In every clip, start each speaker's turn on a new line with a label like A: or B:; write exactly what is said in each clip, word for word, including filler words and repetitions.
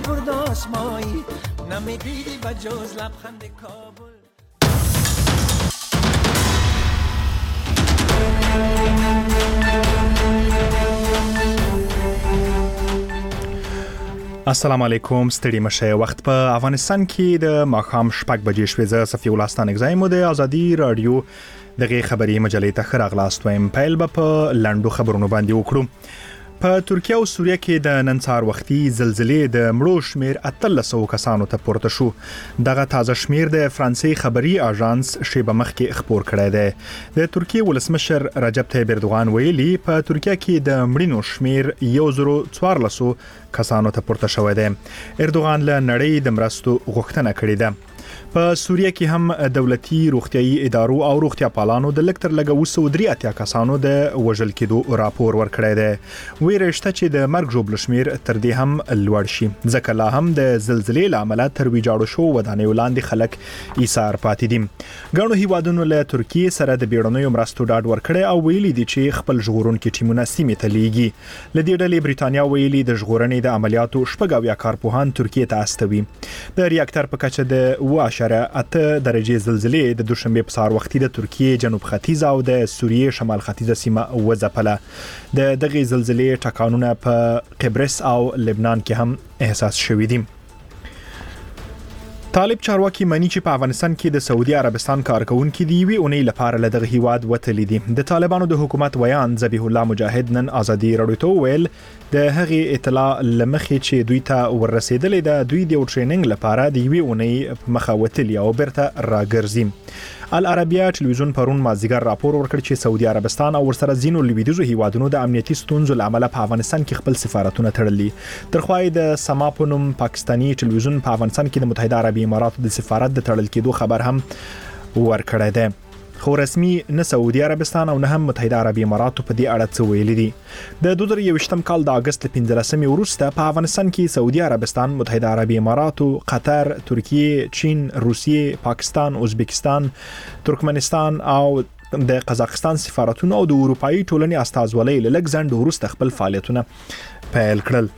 A: برداشت مایی نمیدیدی بجز لبخند کابل.
B: السلام علیکم، ستړي مشه. وخت په افغانستان کې د ماښام شپږ بجې شوې. زه صفي الله ستانک زایم د ازادي رادیو دغه خبري مجلې ته خراغلاست وایم. پیل به په لندو خبرونو باندې وکړو. په ترکیه او سوریه کې د نن سهار وختي زلزلې د مړو شمیر اتلس سوه کسانو ته پورته شو. دغه تازه شمیر د فرانسې خبري اژانس شیبه مخکې خبر کړی دی. د ترکیه ولسمشر رجب طیب اردوغان ویلي په ترکیه کې د مړینو شمیر یو زرو څوارلس کسانو ته پورته شوی دی. اردوغان له نړۍ د مرستو غوښتنه کړې ده. په سوریه کې هم دولتي روغتيایي ادارو او روغتیا پالانو د لکتر لګه وسو درې اتیا کسانو د وژل کېدو راپور ورکړی دی. ویرشته چې د مرګ جوړ شمیر تر دې هم لوړ شي، ځکه لا هم د زلزلې لامل تر ویجاړو شو ودانیو لاندې خلک ایثار پاتې دي. ګڼو هیوادونو له ترکیه سره د بیړنیو مرستو ډاډ ورکړی او ویلي دي چې خپل ژغورونکي ټیمونه سیمې ته لیږي. له دې ډلې بریتانیا ویلي د ژغورنې د عملیاتو شپږ اویا کارپوهان ترکیه ته استوي. د ریاکټر په کچه د واش اته درجه زلزلې د دوشنبه په سهار وختي د ترکیه جنوب ختیځ او د سوریه شمال ختیځه سیمه وځپله. د دغه زلزلې ټکانونه په قبرس او لبنان کې هم احساس شوي دي. طالب چارواکي مني چې په افغانستان کې د سعودي عربستان کارکونکو دی وی اونۍ لپاره له دغه هیواد وتلی دي. د طالبانو د حکومت ویان ذبیح الله مجاهد نن ازادي رادیو ته ویل د هغه اطلاع لمخې چې دوی ته ورسېدلې ده دوی د ټریننګ لپاره د وی اونۍ مخه وتلی او برته راګرځي. العربیه ټلویزیون پرون مازیګر راپور ورکړ چې سعودي عربستان او ورسره ځینو لویدیزو هیوادونو د امنیتي ستونزو لامل په افغانستان کې خپل سفارتونه تړلي. ترخوای د سما په نوم پاکستاني ټلویزیون په افغانستان کې د متحده عربي اماراتو د سفارت د تړل کېدو خبر هم ورکړی دی. خو رسمي نه سعودي عربستان او نه هم متحده عربي اماراتو په دې اړه څه ویلي دي. د دوه زره یوویشتم کال د اگست پنځلسمې وروسته په افغانستان کې سعودي عربستان، متحده عربي اماراتو، قطر، ترکیه، چین، روسیه، پاکستان، ازبکستان، ترکمنستان او د قزاقستان سفارتونه او د اروپאי ټولنې استازولۍ له لږ ځنډ وروسته خپل فعالیتونه پیل کړل.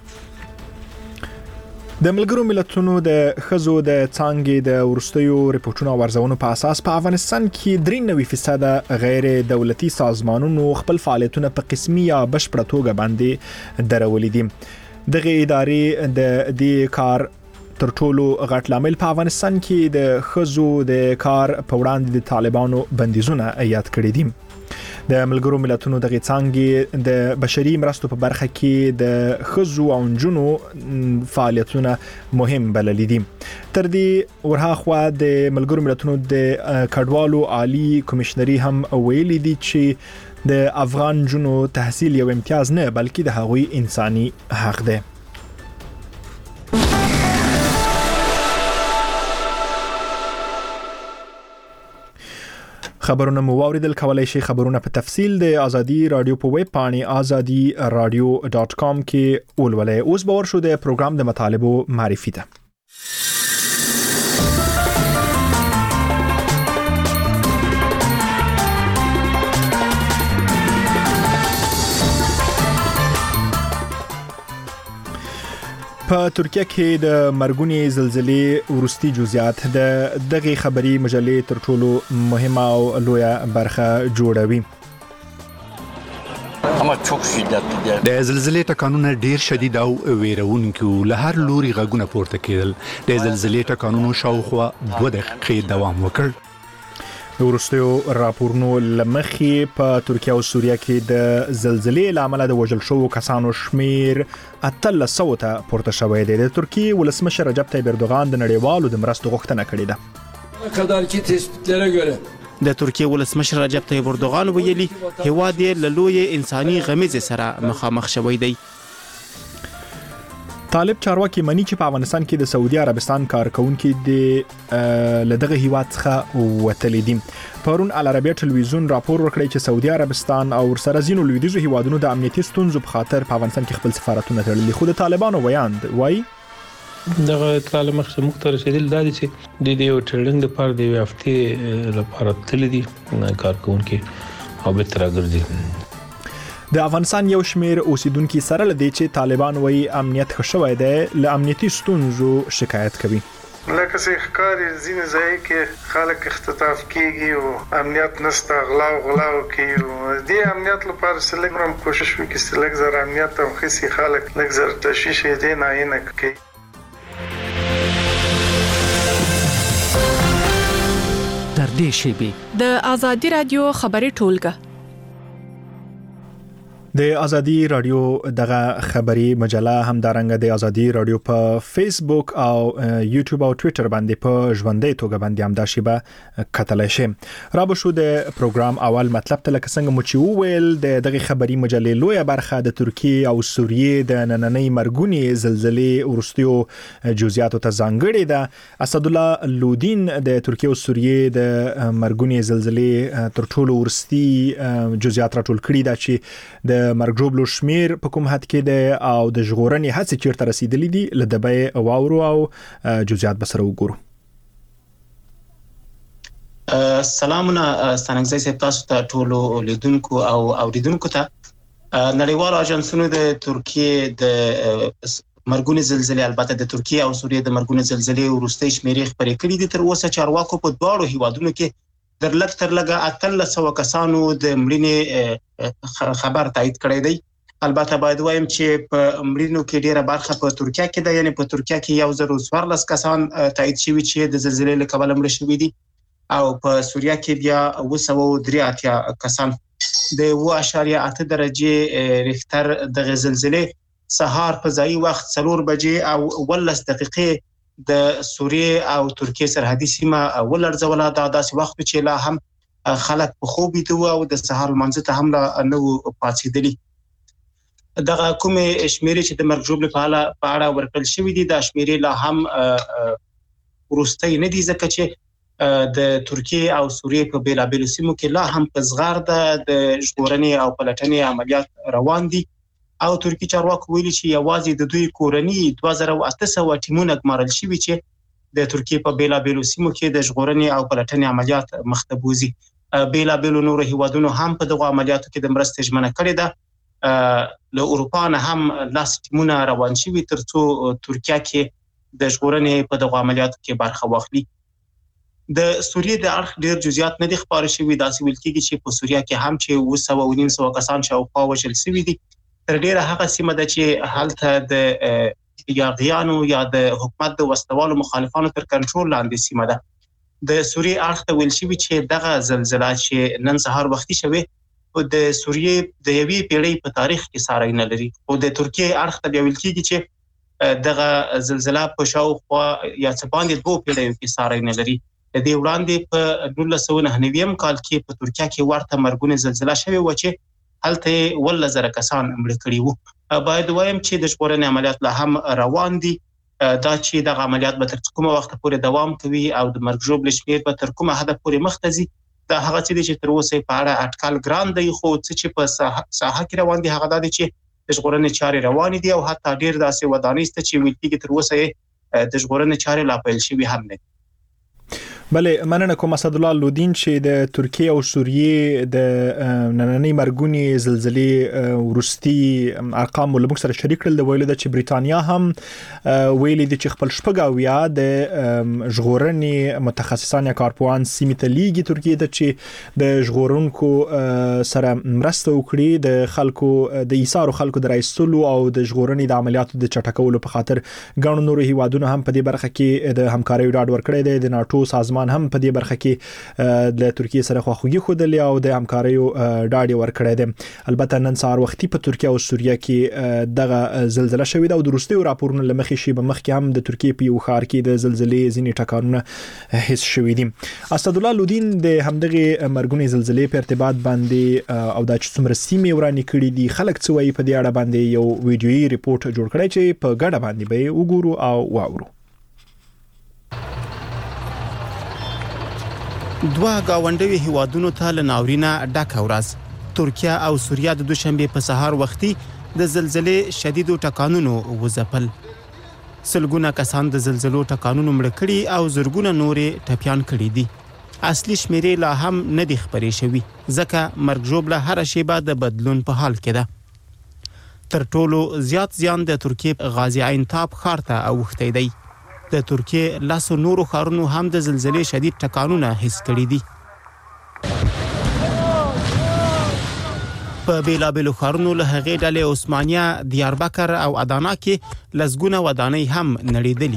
B: د ملګرو ملتونو د خزو د څانګې د ورستیو ریپورتونو او ارزونو په اساس په افغانستان کې درې نوي فیصد غیر دولتي سازمانونو خپل فعالیتونه په قسمي یا بشپړه توګه باندې درولې دي. دغه ادارې د دې کار تر ټولو غټ لامل په افغانستان کې د خزو د کار په وړاندې د طالبانو بندیزونه یاد کړی دي. د ملګرو ملتونو دغه څانګې د بشري مرستو په برخه کې د خزو او نجونو فعالیتونه مهم بللي دي. تر دې ورهاخوا د ملګرو ملتونو د کډوالو عالی کمشنري هم ویلي دي چې د افغان نجونو تحصیل یو امتیاز نه بلکې د هغوی انساني حق دی. خبرونه مو واوریدل. کولای شي خبرونه په تفصیل د ازادي رادیو په ویب پاڼې ازادي رادیو ډاټ کام کې ولولئ. اوس به ورشو د پروګرام د مطالبو معرفي ته. په ترکیه کې د مرګونی زلزلې ورستي جزئیات د دغه خبري مجلې تر ټولو مهمه او لویه برخه جوړوي.
C: اما çok şiddetli دی.
D: د زلزلې ټکانونه ډیر شدید او ویرونکي له هر لوري غږونه پورته کېدل. د زلزلې ټکانونو شاوخوا دوه دقیقې دوام وکړ.
B: ورستیو راپورونو لمخې په ترکیه او سوریه کې د زلزلې لامل د وژل شوو کسانو شمیر اتلس سوه ته پورته شوی دی. د ترکیه ولسمشر رجب طیب اردوغان د نړیوالو د مرستو غوښتنه کړې ده.
E: kadar ki tespitlere göre
F: د ترکیه ولسمشر رجب طیب اردوغان ویلي هیواد یې له لوی انساني غمیزې سره مخامخ شوی دی.
B: طالب چارواکي مني چې په افغانستان کې د سعودي عربستان کارکونکو د لدغه هیواد څخه وتلی دي. پرون العربیه ټلویزیون راپور ورکړی چې سعودي عربستان او ورسره ځینو لویدیزو هیوادونو د امنیتي ستونزو په خاطر په افغانستان کې خپل سفارتونه تړلي. خو د طالبانو ویان وایي
G: دغه اطلاع مخکې موږ ته رسیدل دا دي چې د دې ټریننګ لپاره د یو هفتې لپاره تللی دي کارکونکو او به تر راګرځي.
B: د افغانستان یو شمیر اوسیدونکو سره لدی چې طالبان وایي امنیت ښه شوی دی له امنیتي ستونزو شکایت کوي.
C: لکه څنګه ښکاري ځینې ځای کې خلک اختطاف کیږي او امنیت نشته، غلا او غلاو کوي. د امنیت لپاره سلګ هم کوشش وکړي چې لږ زر امنیت او خسي خلک لږ زر تشویش دي نه نه کوي.
H: تر دې شی
I: د آزادي رادیو خبري ټولګه
B: د ازادي رادیو دغه خبري مجله هم دارنګه د ازادي رادیو په فیسبوک او یوټیوب او ټوئیټر باندې په ژوندۍ توګه باندې هم دا شیبه کتلای شي. را به شو د پروګرام اول مطلب ته لکه څنګه مو چې وویل د دغه خبري مجلې لویه برخه د ترکیه او سوریې د نننۍ مرګونی زلزلې ورستیو جزئیاتو ته ځانګړې ده. اسد الله لودین د ترکیه او سوریې د مرګونی زلزلې تر ټولو ورستي جزئیات راټول کړي دا چې د مرګ جوړلو شمیر په کوم حد کې ده او د ژغورنې هڅې چیرته رسیدلې دي لدبې واورو او جزئیات به سره وګورو.
F: سلامونه ستانګزي سپ تاسو ته ټولو لیدونکو او اوریدونکو ته. نړیوال اژانسونو د ترکیه د مرګونی زلزلې البته د ترکیه او سوریې د مرګونی زلزلې ورستۍ شمیرې خبرې کړې دي. تر اوسه چارواکو په دواړو هیوادونو کې در لک تر لګه اتل سو کسانو د مړینې خبر تایید کړی دی. البته باید وایم چې په مړینو کې ډیره برخه په ترکیه کې ده، یعنی په ترکیه کې یو زر څوارلس کسان تایید شوي چې د زلزلې له کبله مړه شوي دي او په سوریه کې بیا اوه سوه درې اتیا کسان. د اوه اعشاریه اته درجې ریختر د زلزلې سهار په ځای وخت څلور بجې او ولس دقیقې د سوریې او ترکیه سرحدي سیمه ولرځوله. دا داسې وخت چې لا هم خلک په خوب دي او د سهار منځ ته هم لا نو پاتېدلي. دغه کومه شمیرې چې د مرګ جوړلو په اړه ورکړل شوې دي دا شمیرې لا هم ورستۍ نه دي ځکه چې د ترکیه او سوریې په بیلابیلو سیمو کې لا هم په زغار د ژغورنې او پلټنې عملیات روان دي او ترکی چارواکو ویلي چې یوازې د دوی کورنی دوه زره او اته سوه ټیمونه ګمارل شوي چې د ترکیه په بیلابیلو سیمو کې د ژغورنې او پلټنې عملیات مخته بوزي. بیلابیلو نور هیوادونو هم په دغه عملیاتو کې د مرستې ژمنه کړې ده. له اروپا نه هم لاس ټیمونه روان شوي ترڅو ترکیه کې د ژغورنې په دغه عملیاتو کې برخه واخلي. د سوریې د اړخ ډیر جزئیات نه دي خبرې شوي. داسې ویل کېږي چې په سوریه کې هم چې اوه سوه او نیم سوه کسان شاوخوا وژل شوي دي. تر ډیره هغه سیمه ده چې هلته د یاغیانو یا د حکومت د وسوالو مخالفانو تر کنټرول لاندې سیمه ده. د سوریې اړخ ته ویل شوي چې دغه زلزلہ چې نن سهار وختي شوه د سوریې د یوې پیړۍ په تاریخ کې ساری نه لري. او د ترکیه اړخ ته ویل کېږي چې دغه زلزلہ په شاوخوا یا څه باندې دوه پیړیو کې ساری نه لري. د دې وړاندې په نولس سوه نهه نوي کال کې په ترکیه کې ورته مرګونی زلزلہ شوه و چې هلته ول زره کسان مړه کړي وو. باید وایم چې د ژغورنې عملیات لا هم روان دي. دا چې د عملیات به تر کومه وخت پورې دوام کوي او د مرګ جوړ شمیر به تر کومه حد پورې مختزي دا هغه چې تر اوسه په اړه اټکل ګران دی. خو چې په ساحه کې روان دي هغه د چې د ژغورنې چارې روان دي او حتی ډیر داسې ودانۍ ست چې ویل کېږي تر اوسه د ژغورنې چارې لا پیل شوي هم نه.
B: بله مننه کوم اسد الله لودین چې د ترکیه او سوریې د نننۍ مرګونی زلزلې ورستي ارقام ولوم سره شریک کړل. د ویل د چې بریتانیا هم ویلي دي چې خپل شپږاویا د ژغورنې متخصصان یا کارپوهان سیمې ته لیږي ترکیه ته چې د ژغورونکو سره مرسته وکړي د خلکو د ایثار خلکو د رئیسلو او د ژغورنې د عملیاتو د چټکولو په خاطر ګڼ نور هیوادونو هم په دې برخه کې د همکارۍ ډاډ ورکړی دی. د ناتو سازمان هم په دې برخه کې د ترکیه سره خواخوږي خوده او د همکاریو ډاډ ورکړی دی. البته نن سهار وختي په ترکیه او سوریه کې دغه زلزلہ شوې ده او د روسي راپورونو لمخې شي به مخکې هم د ترکیه په یو ښار کې د زلزلې ځینې ټکانونه حس شوي دي. اسد الله لودین د همدغه مرګونی زلزلې په ارتباط باندې او د څومره سیمې ورانې کړې دي خلک څه وایي په دې اړه باندې یو ویډیويي ریپورت جوړ کړی چې په ګډه باندې به وګورو او واورو.
F: دوه گاونډوي هیوادونو ته له ناورینه ډکه ورځ. ترکیه او سوریه د دوشنبه په سهار وختي د زلزلې شدیدو ټکانونو وځپل. سلګونه کسان د زلزلو ټکانونو مړه کړي او زرګونه نورې ټپيان کړي دي. اصلي شمیرې لا هم نه دي خبرې شوي ځکه مرګ ژوبله هر شیبه د بدلون په حال کې ده. تر ټولو زیات زیان د ترکیې غازی عینتاب ښار ته اوښتی دی. د ترکیې لاسو نورو ښارونو هم د زلزلې شدید ټکانونه حس کړي دي. په بیلابیلو ښارونو له هغې ډلې عثمانیه، دیاربکر او ادانا کې لسګونه ودانۍ هم نړېدلي.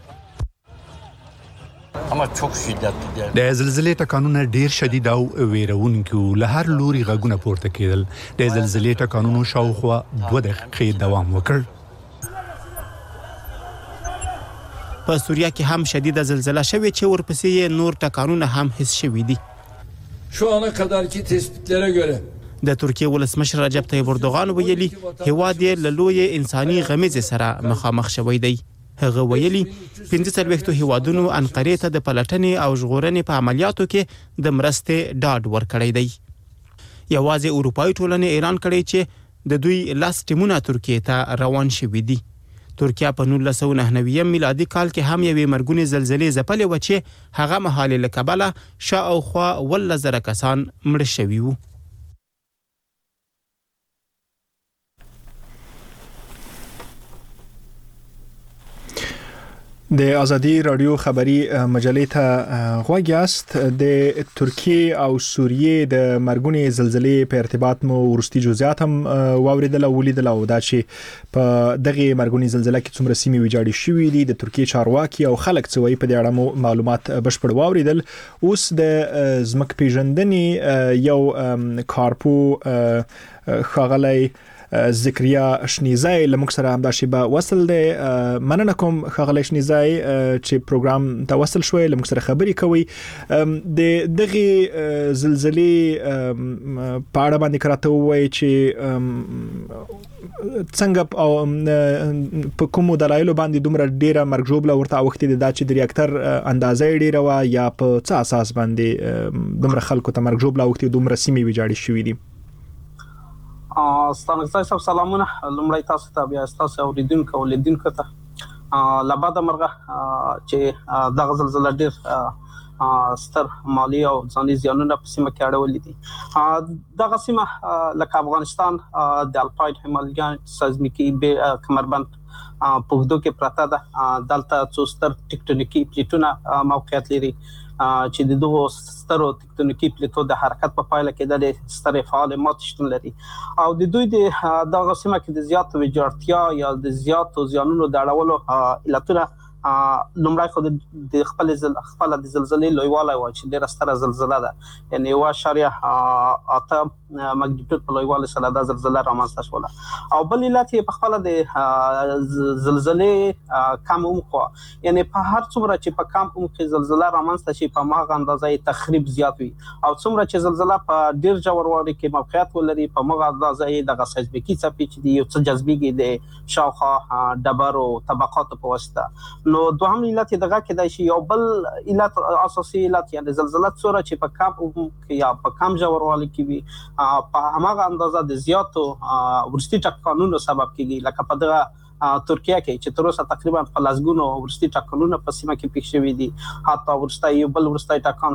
D: د زلزلې ټکانونه ډیر شدید او ویرونکي له هر لوري غږونه پورته کېدل. د زلزلې ټکانونو شاوخوا دوه دقیقې دوام وکړ.
F: په سوریه کې هم شدیده زلزله شوې چې ورپسې نور ټکانونه هم حس شوي دي.
E: Şu ana kadarki tespitlere göre
F: د ترکیې ولسمشر رجب طیب اردوغان ویلي هیواد یې له لویې انساني غمیزې سره مخامخ شوی دی. هغه ویلي پنځه څلوېښتو هیوادونو انقرې ته د پلټنې او ژغورنې په عملیاتو کې د مرستې ډاډ ورکړی دی. یوازې اروپایي ټولنې اعلان کړی چې د دوی لاس ټیمونه ترکیې ته روان شوي دي. ترکیه په نولس سوه نهه نوي میلادي کال کې هم یوې مرګونې زلزلې ځپلې وه چې هغه مهال له کبله شاوخوا اوولس زره کسان مړه شوي وو.
B: د ازادي رادیو خبری مجلې ته غوږ یاست. د ترکیې او سوریې د مرګونې زلزلې په ارتباط مو ورستي جزئیات هم واوریدل او ولیدل او دا چې په دغه مرګونې زلزلې کې څومره سیمې ویجاړې شوې دي د ترکیې چارواکي او خلک څه وایي په دې اړه مو معلومات بشپړ واوریدل. اوس د زمک پیژندنې یو کارپو خاغلی ذکریا شنیزای لمک سره هم دا شیبه وصل دی. مننه کوم خاغلی شنیزای چې پروګرام ته وصل شوي لمک سره خبري کوي. د دغه زلزلې په اړه باندې کراته وایي چې څنګه او په کوم دلایلو باندې دومره ډیره مرګ ژوبله ورته اوختي د چې د ریاکټر اندازې ډیره وا یا په څه اساس باندې دومره خلکو ته مرګ ژوبله اوختي دومره سیمې ویجاړې شوې دي.
J: ستانکزای صاحب سلامونه. لومړی تاسو ته بیا تاسو اوریدونکو او لیدونکو ته لباده مرغه چې دغه زلزلې ډېر ستر مالی او ځاني زیانونه په سیمه کې اړولې دي. دغه سیمه لکه افغانستان د الپاین هیمالین سیزمیکي کمربند په وګړو کې پراته ده. دلته څو ستر ټیکټونیکي پلیټونه موقعیت لري چې د دغو سترو تکتونیکي پلیټو د حرکت په پایله کې د سترې فعالې ماتې شتون لري او د دوی د دغه سیمه کې د زیاتو ویجاړتیا یا د زیاتو زیانونو د اړولو علتونه لومړی خو د خپل خپل د زلزلې لویوالی و چې ډېره ستره زلزله ده، یعنې یوه اعشاریه اته مګنیټیوډ په لویوالي سره دا زلزله رامنځته شوله. او بل علت یې په خپله د زلزلې کم عمق و، یعنې په هر څومره چې په کم عمق کې زلزله رامنځته شي په هماغه اندازه یې تخریب زیات وي، او څومره چې زلزله په ډېر ژوروالي کې موقعیت ولري په هماغه اندازه یې دغه سیزمیکي څپې چې دي یو څه جذبېږي د شاوخوا ډبرو طبقاتو په واسطه. نو دوهم علت یې دغه کېدای شي. یو بل علت اساسي علت یعنې زلزله څومره چې په کم عمق یا په کم ژوروالي کې وي په هماغه اندازه د زیاتو وروستي ټکانونو سبب کېږي، لکه په دغه ترکیه کې چې تر اوسه تقریبا په لسګونو وروستي ټکانونه په سیمه کې پېښ شوي دي. حتی وروستی یو بل وروستی ټکان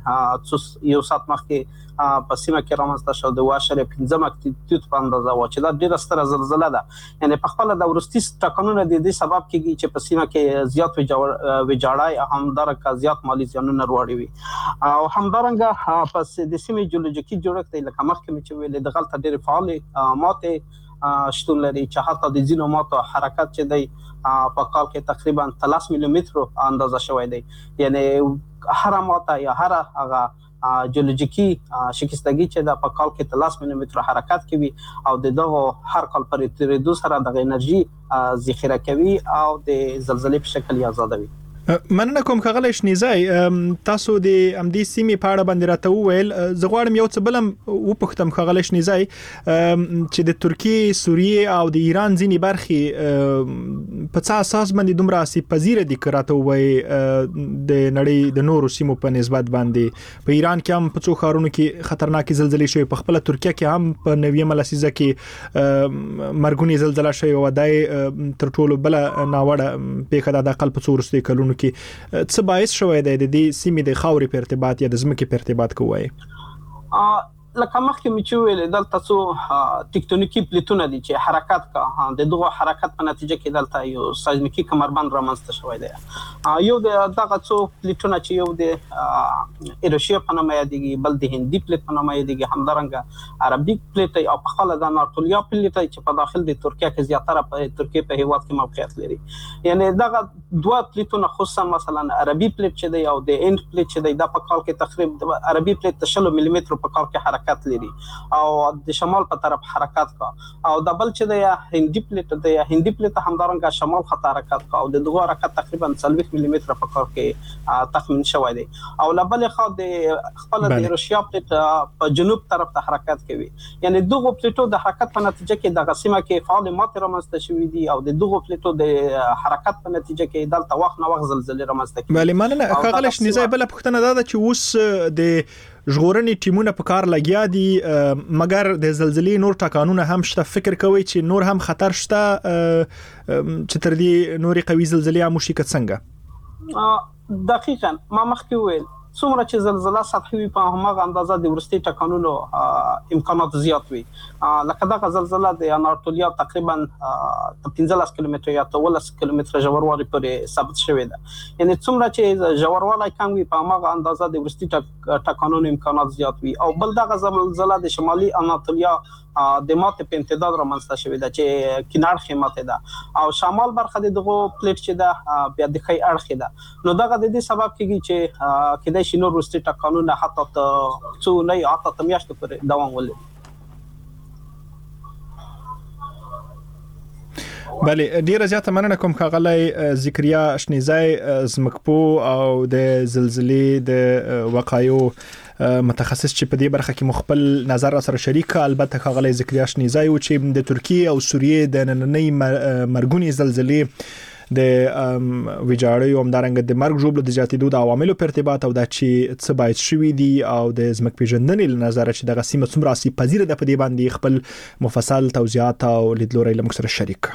J: چې یو ساعت مخکې په سیمه کې رامنځته شو د اوه اعشاریه پنځه مګنیټیوډ په اندازه وه چې دا ډېره ستره زلزله ده. یعنې په خپله د وروستي ټکانونه د دې سبب کېږي چې په سیمه کې زیات ویجاړی او همدارنګه زیات مالي زیانونه راوړي وي. او همدارنګه په د سیمې جیولوژیکي جوړښت دی لکه مخکې مې چې ویلې دغلته ډېرې فعالې ماتې شتون لري چې حتی د ځینو ماتو حرکت چې دی په کال کې تقریبا تلس میلیمترو اندازه شوی دی. یعنې هره ماته یا هره هغه جیولوژیکي شکستګي چې دا په کال کې تلس میلیمترو حرکت کوي او د دغه هر کال پر تیریدو سره دغه انرژي ذخیره کوي او د زلزلې په شکل یې آزادوي.
B: مننه کوم خغلی شنیزای، تاسو د امدې سیمې په اړه باندې راته وویل. زه غواړم یو څه بل هم وپوښتم خغلی شنیزای چې د ترکیې، سوریې او د ایران ځینې برخې په څه اساس باندې دومره آسیب پذیره دي که راته ووایي د نړۍ د نورو سیمو په نسبت باندې؟ په ایران کې هم په څو ښارونو کې خطرناکې زلزلې شوې، په خپله ترکیه کې هم په نویمه لسیزه کې مرګونې زلزله شوې وه. دا یې تر ټولو بله ناوړه پېښه ده د اقل په څو وروستیو کلونو کارکونکو کې څه باعث شوی دی د دې سیمې د خاورې په ارتباط یا د ځمکې په ارتباط کوی؟
J: لکه مخکې مې چې ویل دلته څو ټیکټونیکي پلیټونه دي چې حرکت کا د دغه حرکت په نتیجه کې دلته یو سایزمیکي کمربند رامنځته شوی دی. یو د دغه څو پلیټونه چې یو د ایروشیا په نامه یادېږي، بل د هندي پلیټ په نامه یادېږي، همدارنګه عربي پلیټ او په خپله د اناټولیا پلیټ چې په داخل د ترکیه کې زیاتره په ترکیه په هیواد کې موقعیت لري. یعنی دغه دوه پلیټونه خصوصا مثلا عربي پلیټ چې دی او د هند پلیټ چې دی دا په کال کې تقریبا عربي پلیټ شل ملي متر په کال کې حرکت لري او د شمال په طرف حرکت کا، او د بل چې د هندي پلیټ د هندي پلیټ همدارنګه شمال خط حرکت کا او د دغه حرکت تقریبا څلوېښت ملي متر په کال کې تخمین شوی دی. او لبل خو د خپل د روسیا پلیټ په جنوب طرف ته حرکت کوي. یعنی دغه پلیټو د حرکت په نتیجه کې د قسمه کې فعال مات رامنځته شوی دي او د دغه پلیټو د حرکت په نتیجه کې دلته وخت نه وخت زلزلې رامنځته کوي.
B: بله مننه. ښاغلی شنیزی، بله پوښتنه دا ده چې اوس د ژغورنې ټیمونه په کار لګیا دي، مګر د زلزلې نور ټکانونه هم شته. فکر کوي چې نور هم خطر شته چې تر دې نورې قوي زلزلې هم وشي که څنګه؟
J: دقیقاً ما مخکې وویل څومره چې زلزله سطحي وي په هماغه اندازه د وروستي ټکانونو امکانات زیات وي. لکه دغه زلزله د اناټولیا تقریبا پنځلس کیلومتره یا اتلس کیلومتره ژوروالی پورې ثابت شوې ده. یعنی څومره چې ژوروالی کم وي په هماغه اندازه د وروستي ټکانونو امکانات زیات وي. او بل دغه زلزله د شمالي اناټولیا د ماته په امتداد رامنځته شوې ده چې کیناړ خیمته ده او شمال برخه د دغه پلیټ چې ده بیا د خي اړخ ده. نو دغه د دې سبب کیږي چې کله شي نور وروستي ټکانونه حتی څو نه یا حتی میاشتې پورې دوام ولري.
B: بله، ډیره زیاته مننه کوم ښاغلی ذکریا شنیزی، ځمکپو او د زلزلې د وقایو متخصص چې په دې برخه کې مخبل نظر سره شریک. البته ښاغلی ذکریا شنیزی و چې د ترکیه او سوریې د نننۍ مرګونې زلزلې د ویجاړیو همدارنګه د مرګ ژوبلو د زیاتېدو د عواملو په ارتباط او دا چې څه باید شوي دي او د ځمکپېژندنې له نظره چې دغه سیمه څومره آسیب پذیره ده په دې باندې خپل مفصل توضیحات او لیدلوری له موږ سره شریک.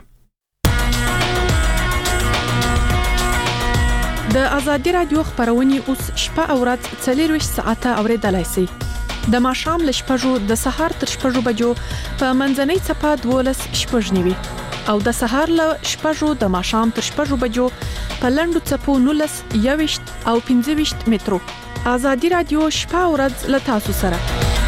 I: د ازادي رادیو خبرونه اوس شپه او ورځ څلور ساعته اوریدلای شئ. د ماښام له شپږو د سهار تر شپږو بجو په منځنۍ څپه دولس شپږ نیوي او د سهار له شپږو د ماښام تر شپږو بجو په لنډو څپو نولس یويشت او پنځه ویشت مترو. ازادي رادیو شپه او ورځ له تاسو سره.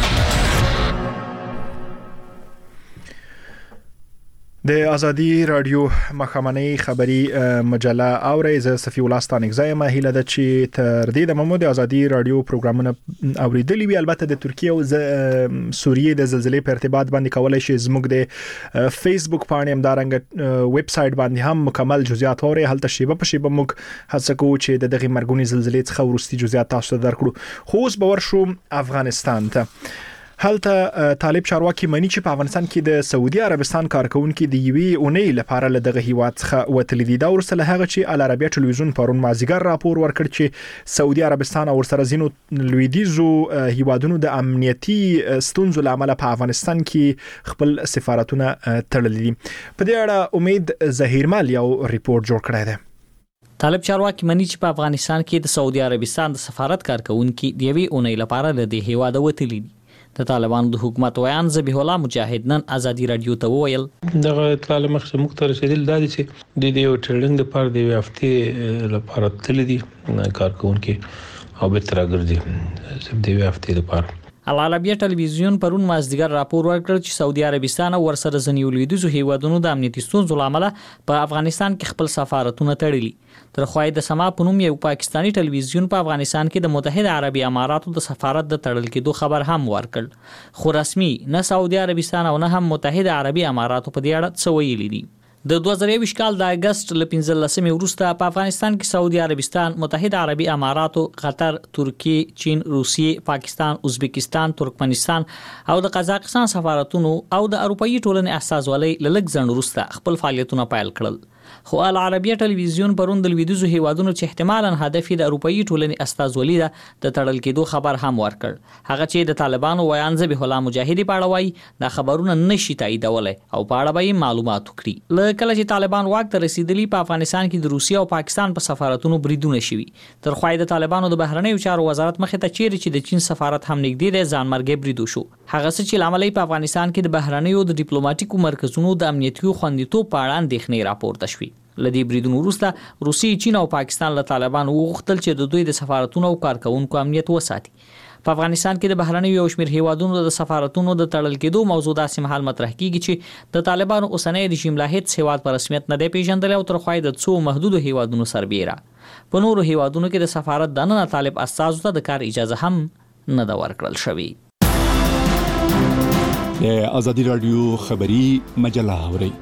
I: د ازادي رادیو مخامنۍ خبری مجله اوري ز صفی الله ستانګزای ما هیله ده چې تر دې د ممو د ازادي رادیو پروګرامونه اوریدلی وي. البته د ترکیه او سوریې د زلزلې په ارتباط باندې کولای شي زموږ د فیسبوک باندې هم دارنګ ویب سټ باندې هم مکمل جزئیات اوري. هلته شیبه په شیبه موږ هڅه کوو چې د دغه مرګونی زلزلې څخه ورستي جزئیات تاسو ته درکړو. خو اوس به ورشو افغانستان ته. هلته طالب چارواکي مني چې په افغانستان کې د سعودي عربستان کارکونکو د یوې اونۍ لپاره له دغه هیواد څخه وتل دي. دا ورسره هغه چې ال عربیه ټلویزیون پرون مازیګر راپور ورکړ چې سعودي عربستان او ورسره زینو لویدیزو هیوادونو د امنیتي ستونزو لامل په افغانستان کې خپل سفارتونه تړلي دي. په دې اړه امید ظهیرمل یو ریپورت جوړ کړی دی.
K: طالب چارواکي مني چې په افغانستان کې د سعودي عربستان د سفارت کارکونکو د یوې اونۍ لپاره له دې هیواد وتل دي. د طالبانو د حکومت ویان ذبیح الله مجاهد نن ازادي رادیو ته وویل
G: دغه اطلاع مخکې موږ ته رسیدل دا چې د دې یو ټریننګ لپاره د یو هفتې لپاره تل دي کارکونکو او به تر راګرځي سب د یو هفتې لپاره.
K: العربیه ټلویزیون پرون مازدیګر راپور ورکړ چې سعودي عربستان او ورسره ځینې لویدیځو هیوادونو د امنیتي ستونزو لامل په افغانستان کې خپل سفارتونه تړلي. تر خوای د سما په نوم یو پاکستانی ټلویزیون په افغانستان کې د متحده عربي اماراتو د سفارت د تړل کېدو خبر هم ورکړ. خو رسمي نه سعودي عربستان او نه هم متحده عربي اماراتو په دې اړه څه ویلي دي. د دوه زره یوویشت کال د اگست ل پنځلسمې وروسته په افغانستان کې سعودي عربستان، متحده عربي اماراتو، قطر، ترکیه، چین، روسیې، پاکستان، ازبکستان، ترکمنستان او د قزاقستان سفارتونو او د اروپאי ټولنې استازولۍ لږ ځنډ وروسته خپل فعالیتونه پیل کړل. خو العربیه ټلویزیون پرون د لویدیزو هیوادونو چې احتمالاً هدف د اروپאי ټولنې استازولي ده د تړل کېدو خبر هم ورکړ. هغه چې د طالبانو ویان ذبیح الله مجاهدی په اړه وایي دا خبرونه نشي تاییدولای او په اړه به معلومات وکړي. ل کله چې طالبان واک ته رسیدلی په افغانستان کې د روسیې او پاکستان په سفارتونو بریدونه شوي. تر خو د طالبانو د بهرنیو چارو وزارت مخې ته چیرې چې د چین سفارت هم نږدې د ځان مرګ بریدو شو. هغه څه چې لامل په افغانستان کې د بهرنیو د ډیپلوماټیکو مرکزونو د امنیتي خوندیتوب په اړه اندېښنې راپورته شوې. لدی بریدونو وروسته روسیې، چین او پاکستان له طالبانو وغوښتل چې د دوی د سفارتونو او کارکونکو امنیت وساتي. په افغانستان کې د بهرنیو یو شمېر هیوادونو د سفارتونو د تړل کېدو موضوع داسې مهال مطرح کیږي چې د طالبانو اوسنۍ رژیم لا هیڅ هیواد په رسمیت نه دی پیژندلی او تر خو د څو محدودو هیوادونو سربیره. په نورو هیوادونو کې د سفارت دننه طالب استازو ته د کار اجازه هم نه ده ورکړل شوې.
D: د ازادي رادیو خبری مجله اوري.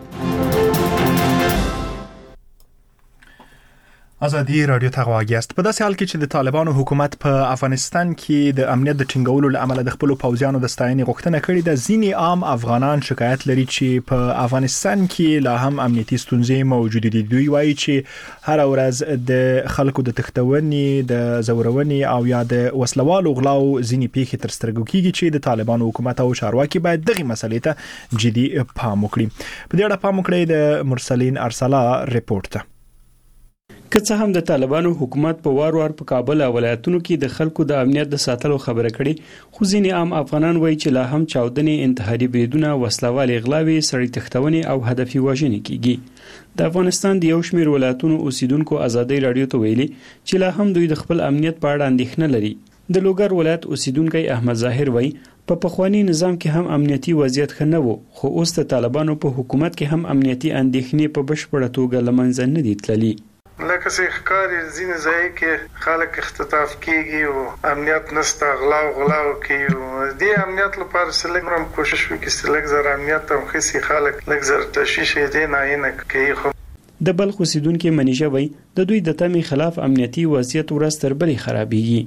B: ازادي رادیو ته غواړئ په داسې حال کې چې د طالبانو حکومت په افغانستان کې د امنیت د ټینګولو لپاره د خپل پوځیانو د ستاینې غوښتنه کړې ده. ځینې عام افغانان شکایت لري چې په افغانستان کې لا هم امنیتي ستونزې موجود دي. دوی وایي چې هر ورځ د خلکو د تښتونې، د زورونې او یا د وسلوالو غلاو ځینې پیښې تر سترګو کیږي چې د طالبانو حکومت او چارواکي باید دغه مسلې ته جدي پام وکړي. په دې اړه پام وکړئ د مرسلین ارسلا ریپورت ته.
L: که څه هم د طالبانو حکومت په وار وار په کابل او ولایتونو کې د خلکو د امنیت د ساتلو خبره کړي، خو ځینې عام افغانان وایي چې لا هم چاودنې، انتحاري بریدونه، وسلوال اغلاوي، سړي تښتونې او هدفي وژنې کیږي. د افغانستان د یو شمېر ولایتونو اوسیدونکو ازادي رادیو ته ویلي چې لا هم دوی د خپل امنیت په اړه اندېښنه لري. د لوګر ولایت اوسیدونکی احمد ظاهر وایي په پخوانی نظام کې هم امنیتي وضعیت ښه نه و، خو اوس د طالبانو په حکومت کې هم امنیتي اندېښنې په بشپړه توګه له منځه نه دي تللي.
C: لکه څنګه ښکاري ځینې ځای کې خلک اختطاف کیږي او امنیت نشته، غلا او غلاو کوي. دې امنیت لپاره سلګ هم کوشش وکړي چې لږ زر امنیت هم خسي خلک لږ زر تشویش دې نه نه کوي. خو
L: د بلخ اوسیدونکو منیژه وایي د دوی د تمې خلاف امنیتي وضعیت ورځ تر بلې خرابېږي.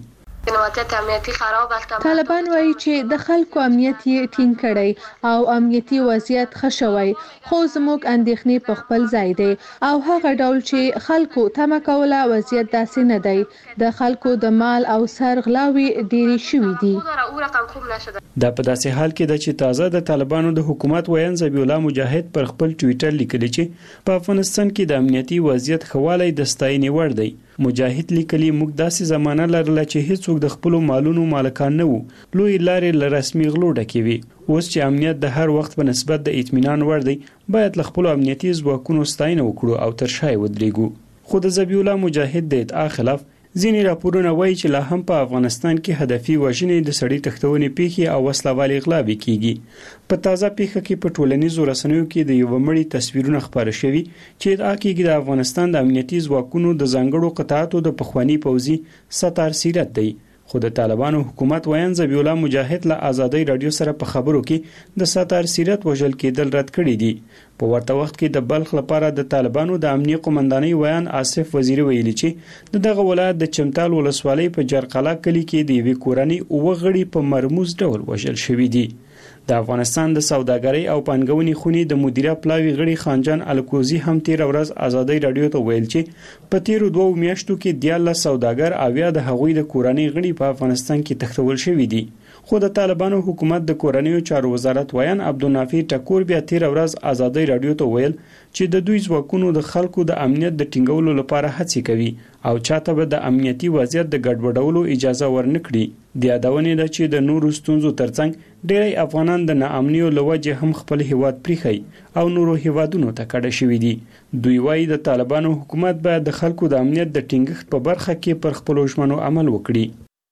M: طالبان وایي چې د خلکو امنیت یې ټینګ کړی او امنیتي وضعیت ښه شوی، خو زموږ اندېښنې په خپل ځای دی او هغه ډول چې خلکو تمه کوله وضعیت داسې نه دی. د خلکو د مال او سر غلاوي ډېرې شوي دي.
L: دا په داسې حال کې ده چې تازه د طالبانو د حکومت ویان ذبیح الله مجاهد پر خپل ټویټر لیکلی چې په افغانستان کې د امنیتي وضعیت خواله د ستاینې وړ دی. مجاهد لیکلی موږ داسې زمانہ لرله چې هیڅوک د خپل مالونو مالکان نه وو، لوی لارې له رسمي غلو ډکې وي. اوس چې امنیت د هر وخت په نسبت د اطمینان وړ دی، باید له خپل امنیتي ځواکونو ستاینه وکړو او تر شا ودرېږو. خو د ذبیح الله مجاهد د ادعا خلاف ځینې راپورونه وایي چې لا هم په افغانستان کې هدفي وژنې، د سړي تښتونې پیښې او وسلوال اغلاوې کیږي. په تازه پیښه کې په ټولنیزو رسنیو کې د یو مړي تصویرونه خپاره شوي چې ادعا کیږي د افغانستان د امنیتي ځواکونو د ځانګړو قطعاتو د پخوانی پوځي ستار سیرت دی. خو د طالبانو حکومت ویان ذبیح الله مجاهد له ازادي رادیو سره په خبرو کې د ستار سیرت وژل کېدل رد کړي دي. په ورته وخت کې د بلخ لپاره د طالبانو د امنیه قومندانۍ ویان آصف وزیر ویلي چې د دغه ولایت د چمتال ولسوالۍ په جرقلا کلی کې د یوې کورنۍ اوه غړي په مرموز ډول وژل شوي دي. د افغانستان د سوداګرۍ او پانګونې خونې د مدیره پلاوي غړي خانجان الکوزي هم تیر ورځ ازادي رادیو ته ویل چې په تیرو دوو میاشتو کې دیاله سوداګر او یا د هغوی د کورنۍ غړي په افغانستان کې تښتول شوي دي. خو د طالبانو حکومت د کورنیو چارو وزارت ویان عبدالنافع ټکور بیا تیر ورځ ازادي رادیو ته ویل چې د دوی ځواکونو د خلکو د امنیت د ټینګولو لپاره هڅې کوي او چاته به د امنیتي وضعیت د ګډوډولو اجازه ورنکړي. د یادونې ده چې د نورو ستونزو ترڅنګ ډېری افغانان د ناامنیو له وجې هم خپل هیواد پریښی او نورو هیوادونو ته کډه شوي دي. دوی وایي د طالبانو حکومت باید د خلکو د امنیت د ټینګښت په برخه کې پر خپلو ژمنو عمل وکړي.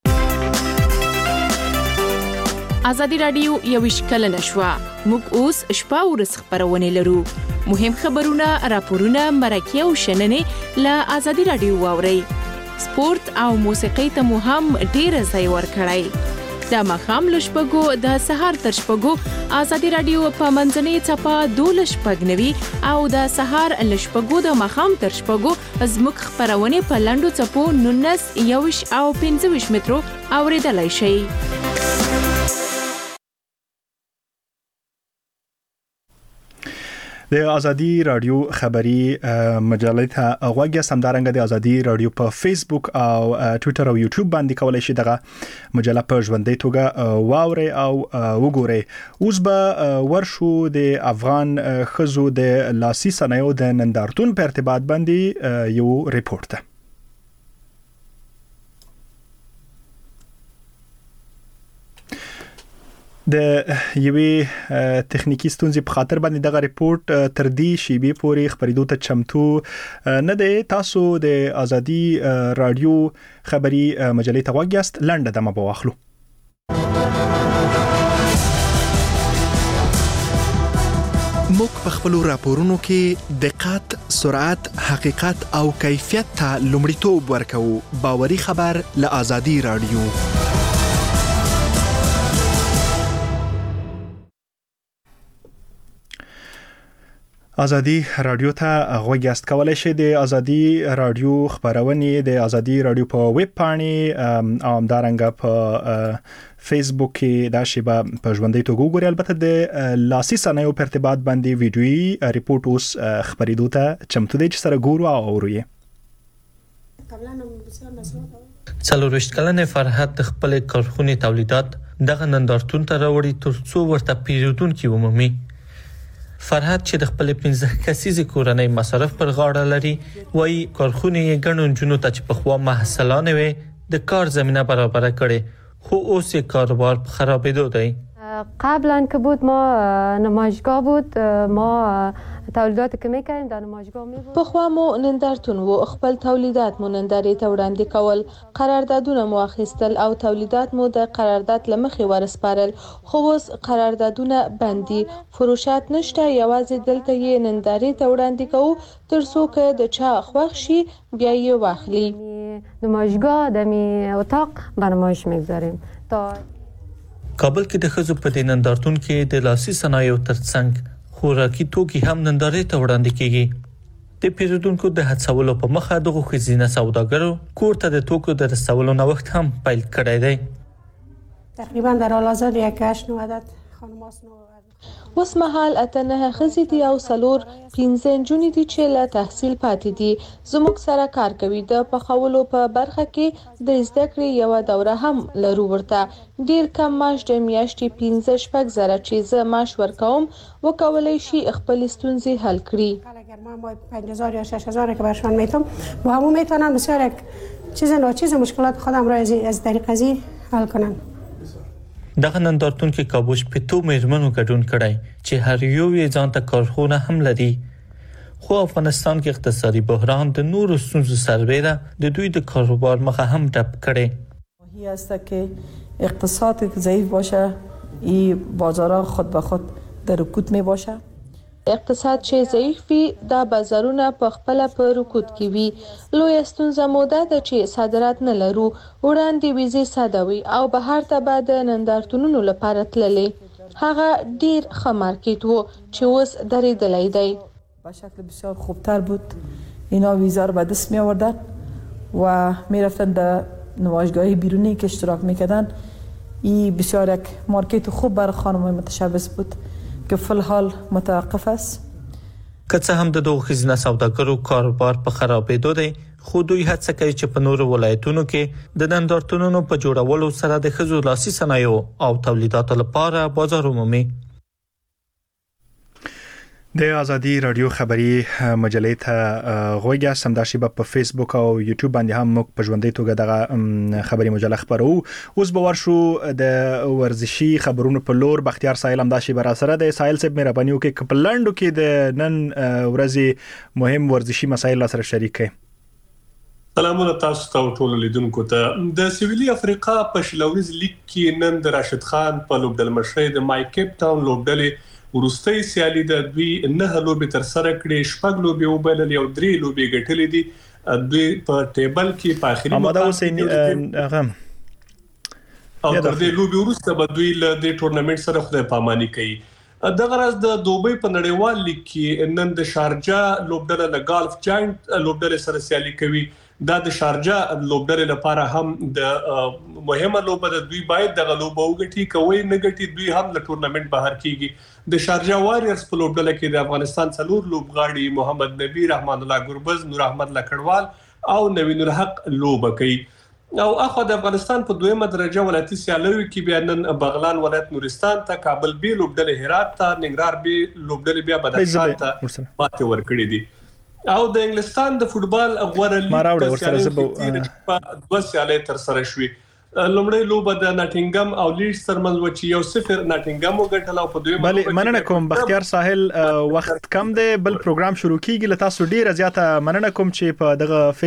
N: ازادي رادیو یویش کلنه شوه. موږ اوس شپه ورځ خبرونه لرو. مهم خبرونه، راپورونه، مرکې او شننې له ازادي رادیو واورئ. سپورت او موسیقي ته مو هم ډېر ځای ورکړئ. د ماښام له شپږو د سهار تر شپږو ازادي رادیو په منځنۍ څپه دولس شپږ نوي او د سهار له شپږو د ماښام تر شپږو زموږ خبرونه په لنډو څپو نولس، یوویشت او پنځه ویشت مترو اورېدلای شئ.
B: د ازادي رادیو خبری مجله ته غوږی سمدارنګ د ازادي رادیو په فیسبوک او ټوئیټر او یوټیوب باندې کولای شئ دغه مجله په ژوندۍ توګه واوري او وګورئ. اوس به ورشو د افغان خزو د لاسي صنایعو د نندارتون په ارتباط باندې یو ریپورت ده. د یوې تخنیکی ستونزې په خاطر باندې دغه ریپورت تر دې شیبې پورې خبرېدو ته چمتو نه دی. تاسو د ازادي رادیو خبری مجلې ته غوږ یاست. لنډه دمه به واخلو.
O: موږ په خپل راپورونو کې دقت، سرعت، حقیقت او کیفیت ته لومړیتوب ورکوو. باوري خبر له ازادي رادیو.
B: ازادي رادیو ته غوږ یاست. کولای شئ د ازادي رادیو خبرونه د ازادي رادیو په ویب پاڼې او همدارنګه په فیسبوک کې دا شی به په ژوندۍ توګه وګورئ. البته د لاسي صنایعو په ارتباط باندې ویډیويي ریپورت اوس خبرېدو ته چمتو دی چې سره ګورو او اورو یې.
P: څلورویشت کلنې فرحت د خپل کارخونې تولیدات دغه نندارتون ته راوړي ترڅو ورته پیرودونکي ومومي. فرحت چې د خپل پنځه کسیزې کورنۍ مصرف پر غاړه لري وایي کارخونې یې ګڼو نجونو ته چې پخوا محصلانې وې د کار زمینه برابره کړې، خو اوس یې کاروبار په خرابېدو دی.
Q: قبلا که بود ما نمایشگاه بود، ما تولیدات که میکردیم در نمایشگاه می بود.
M: پخوا مو نندارتون و خپل تولیدات مو نندارې ته وړاندې کول، قراردادونه مو اخیستل او تولیدات مو د قرارداد لمخې ورسپارل، خو اوس قراردادونه بندي، فروشات نشته، یوازې دلته یې نندارې ته وړاندې کوو ترڅو که د چا خوښ شي بیا یې واخلي.
Q: نمایشگاه دمی اتاق برنامه‌اش میگذاریم تا
P: کابل کې د خزو په نندارتون کې د لاسي صنایعو ترڅنګ خوراکي توکي هم نندارې ته وړاندې کیږي. د پیرودونکو د هڅولو په مخه دغه خزینه سوداګرو کور ته د توکو د رسولو نوښت هم پیل کړی دی.
R: تقریبا در حال حاضر یک هشت نه عدد خانم‌هاست نو
M: اوس مهال اته نه ښځې دي او څلور پنځه نجونې دي چې له تحصیل پاتې دي. زموږ سره کار کوي. د پخولو په برخه کې د زده کړې یوه دوره هم لرو. ورته ډیر کم معاش د میاشتې پنځه شپږ زره چې زه معاش ورکوم وکولای شي خپل ستونزې حل کړي.
R: اگر ما ما پنج هزار یا شش هزار که برشان میتونم با همون میتونن بسیار یک چیز ناچیز مشکلات خودم را از طریق ازی حل کنن.
P: دغه نندارتون کې کابوش پتو میرمنو ګډون کړای چې هر یو یې ځان ته کارخونه هم لري. خو افغانستان کې اقتصادي بحران د نورو ستونزو سربېره د دوی د کاروبار مخه هم ټپ کړي.
S: ماهی است که اقتصاد ضعیف باشه، این بازارها خود به خود در رکود می باشه.
M: اقتصاد چې ضعیف وي دا بازارونه په خپل په رکود کې وي. لوی ستونزه مو ده چې صادرات نه لرو. وړاندې ویزې ساده وي او بهر ته به د نندارتونونو لپاره تللې. هغه ډیر ښه مارکیټ و چې اوس درېدلی دی.
S: به شکل بسیار خوبتر بود. اینا ویزا رو به دست می آوردن و می رفتن در نمایشگاه بیرونی که اشتراک می کردن. این بسیار یک مارکیت خوب برای خانم متشبث بود که فی الحال متوقف است.
P: که څه هم د دوه خزینه سوداګرو کاروبار په خرابېدو دی، خو دوی هڅه کوي چې په نورو ولایتونو کې د نندارتونونو په جوړولو سره د ښځو لاسي صنایعو او تولیداتو لپاره بازار ومومي.
B: د ازادي رادیو خبری مجلې ته غوږ یاست. همداشي په فیسبوک او یوټیوب باندې هم موږ په ژوندۍ توګه دغه خبری مجله خبرو. اوس به ورشو د ورزشي خبرونو په لور. بختیار سایل همداشي بر سره د سایل صاحب مهرباني وکړي چې په لندو کې د نن ورځې مهم ورزشي مسایل سره شریک کړي.
T: سلامونه تاسو ته ټول لیدونکو ته. د سویلي افریقا په شلوريز لیگ کې نن د راشد خان په لوبډل مشرۍ د مای کیپ ټاون لوبډلې ورستۍ سیالي د دوی نه لوبې تر سره کړې. شپږ لوبې وبللې او درې لوبې ګټلې دي. دوی په ټیبل کې په اخري
B: مقام کې هغه
T: او د دې لوبې وروسته به دوی له دې ټورنمنت سره خدای پاماني کوي. دغه راز د دوبۍ په نړیوال لیګ کې نن د شارجه لوبډله له ګالف جاینټ لوبډله سره سیالي کوي. دا د شارجه لوبډله لپاره هم د مهمه لوبه ده. دوی باید دغه لوبه وګټي، کوي نه ګټي دوی هم له ټورنمنت بهر کیږي. د شارجه واریرز په لوبډله کې د افغانستان څلور لوبغاړي محمد نبی، رحمان الله ګربز، نور احمد لکړوال او نوین الحق لوبه کوي. او اخو د افغانستان په دویمه درجه ولایتي سیالیو کې بیا نن بغلان ولایت نورستان ته، کابل بي لوبډله هرات ته، ننګرهار بي لوبډله بیا بدخشان ته پاتې ورکړي دي. او د انګلستان د فوتبال غوړه لیګ په دوه سیالۍ تر سره شوې. لومړی لوبه د ناټینګم او لیډز ترمنځ و چې یو صفر ناټینګم وګټل او په دویمه
I: بل مننه کوم بختیار ساحل وخت کم دی، بل پروګرام شروع کیږي. لته تاسو ډیره زیاته مننه کوم چې په دغه